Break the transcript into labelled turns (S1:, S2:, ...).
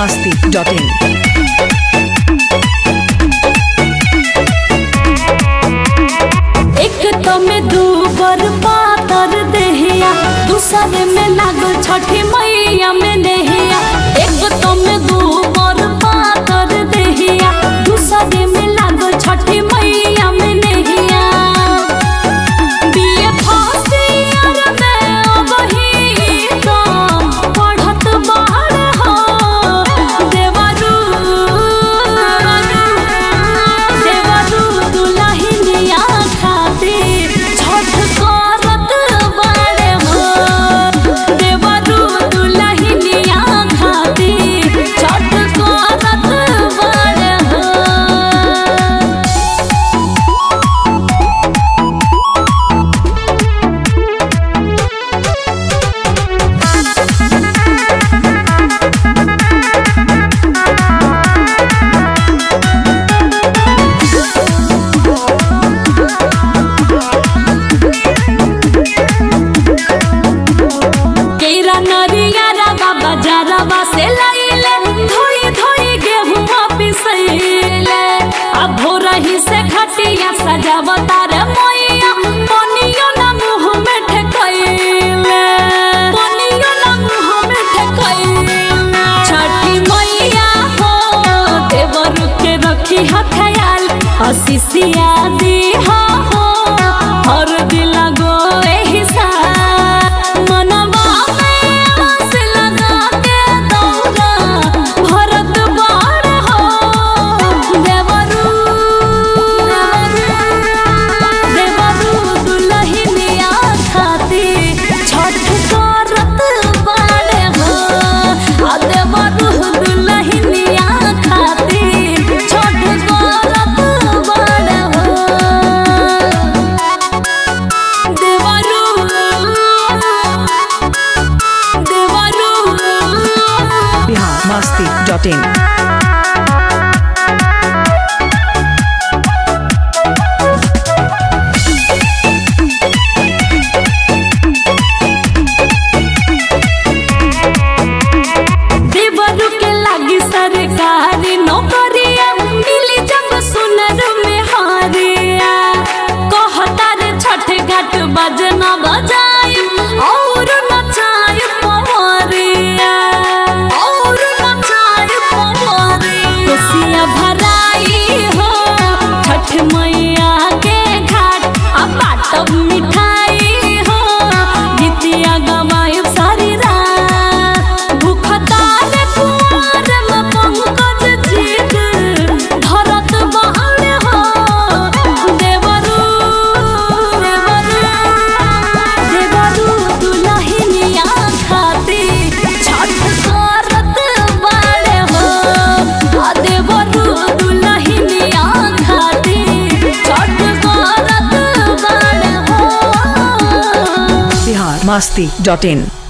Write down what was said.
S1: biharmasti.in।
S2: एक तो में दूबर पातर देहिया, दूसरे में लागल छठी मैया में नेहिया। एक तो में दूबर पातर देहिया, दूसरे में लागल छठी मैया में नेहिया। बीए फर्स्ट ईयर में अबही तो पढ़त बाहर हो देवरू दुल्हनिया खातिर छठ करत बाड़े हो। देवरू दुल्हनिया खातिर छठ करत बाड़े हो। केरा नरिया रवा बाजारवा से लइले, धोई धोई गेहुआ पिसैले। अब भोरही से खटिया सजावता रे मैया, पनियो ना मुँह में ठेकैले। पनियो ना मुँह में ठेकैले। छठी मैया हो देवर के रखी ह ख्याल, असीसिया दी हो हर दिल गो एही साल। मनवा में आस लगा के दौरा भरत बाड़ हो। देवरू दुल्हनिया खातिर छठ करत बाड़े हो। आ देवरू दुल्हनिया खातिर छठ करत बाड़े हो।
S1: biharmasti.in।
S2: देवरू के लागी सरकारी नौकरिया, मिली जब सुनर में हारिया। कहता रे छठ घाट बजना बजाई और नचाई पवरिया। और नचाई पवरिया। कोसिया भराई हो छठ मैया के घाट, अब बाटब मिठाई हो गीतिया गवाई सारी रात। भूखता रे कुंवर में पंकज जीत धरत बाड़ हो। देवरू दुल्हनिया खातिर छठ करत बाड़े हो। आ देवरू दुल्हनिया खातिर छठ करत बाड़े हो।
S1: biharmasti.in।